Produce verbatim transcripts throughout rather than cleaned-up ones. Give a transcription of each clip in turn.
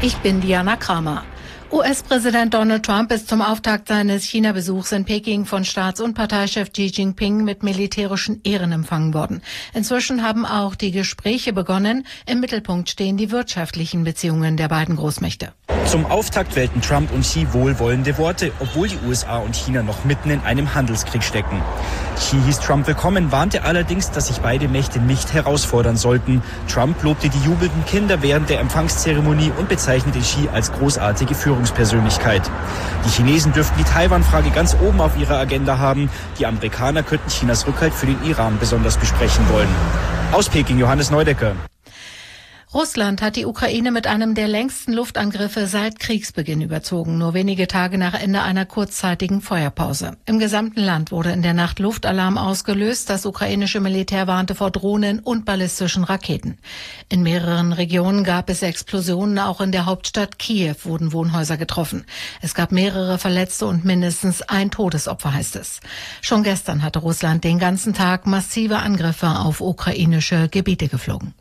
Ich bin Diana Kramer. U S-Präsident Donald Trump ist zum Auftakt seines China-Besuchs in Peking von Staats- und Parteichef Xi Jinping mit militärischen Ehren empfangen worden. Inzwischen haben auch die Gespräche begonnen. Im Mittelpunkt stehen die wirtschaftlichen Beziehungen der beiden Großmächte. Zum Auftakt wählten Trump und Xi wohlwollende Worte, obwohl die U S A und China noch mitten in einem Handelskrieg stecken. Xi hieß Trump willkommen, warnte allerdings, dass sich beide Mächte nicht herausfordern sollten. Trump lobte die jubelnden Kinder während der Empfangszeremonie und bezeichnete Xi als großartige Führungspersönlichkeit. Die Chinesen dürften die Taiwan-Frage ganz oben auf ihrer Agenda haben. Die Amerikaner könnten Chinas Rückhalt für den Iran besonders besprechen wollen. Aus Peking, Johannes Neudecker. Russland hat die Ukraine mit einem der längsten Luftangriffe seit Kriegsbeginn überzogen, nur wenige Tage nach Ende einer kurzzeitigen Feuerpause. Im gesamten Land wurde in der Nacht Luftalarm ausgelöst. Das ukrainische Militär warnte vor Drohnen und ballistischen Raketen. In mehreren Regionen gab es Explosionen, auch in der Hauptstadt Kiew wurden Wohnhäuser getroffen. Es gab mehrere Verletzte und mindestens ein Todesopfer, heißt es. Schon gestern hatte Russland den ganzen Tag massive Angriffe auf ukrainische Gebiete geflogen.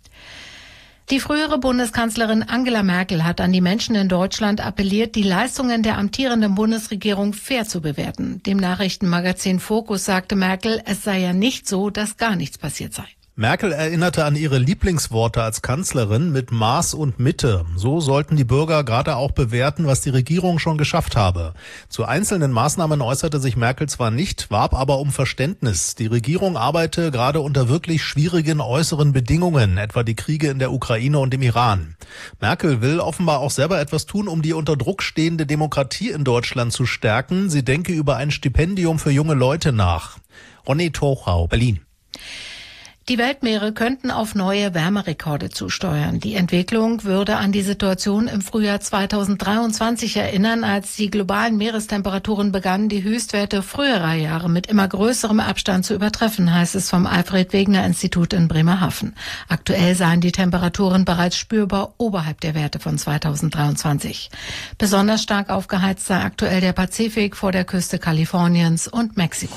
Die frühere Bundeskanzlerin Angela Merkel hat an die Menschen in Deutschland appelliert, die Leistungen der amtierenden Bundesregierung fair zu bewerten. Dem Nachrichtenmagazin Focus sagte Merkel, es sei ja nicht so, dass gar nichts passiert sei. Merkel erinnerte an ihre Lieblingsworte als Kanzlerin mit Maß und Mitte. So sollten die Bürger gerade auch bewerten, was die Regierung schon geschafft habe. Zu einzelnen Maßnahmen äußerte sich Merkel zwar nicht, warb aber um Verständnis. Die Regierung arbeite gerade unter wirklich schwierigen äußeren Bedingungen, etwa die Kriege in der Ukraine und im Iran. Merkel will offenbar auch selber etwas tun, um die unter Druck stehende Demokratie in Deutschland zu stärken. Sie denke über ein Stipendium für junge Leute nach. Ronny Tochau, Berlin. Die Weltmeere könnten auf neue Wärmerekorde zusteuern. Die Entwicklung würde an die Situation im Frühjahr zweitausenddreiundzwanzig erinnern, als die globalen Meerestemperaturen begannen, die Höchstwerte früherer Jahre mit immer größerem Abstand zu übertreffen, heißt es vom Alfred-Wegener-Institut in Bremerhaven. Aktuell seien die Temperaturen bereits spürbar oberhalb der Werte von zweitausenddreiundzwanzig. Besonders stark aufgeheizt sei aktuell der Pazifik vor der Küste Kaliforniens und Mexiko.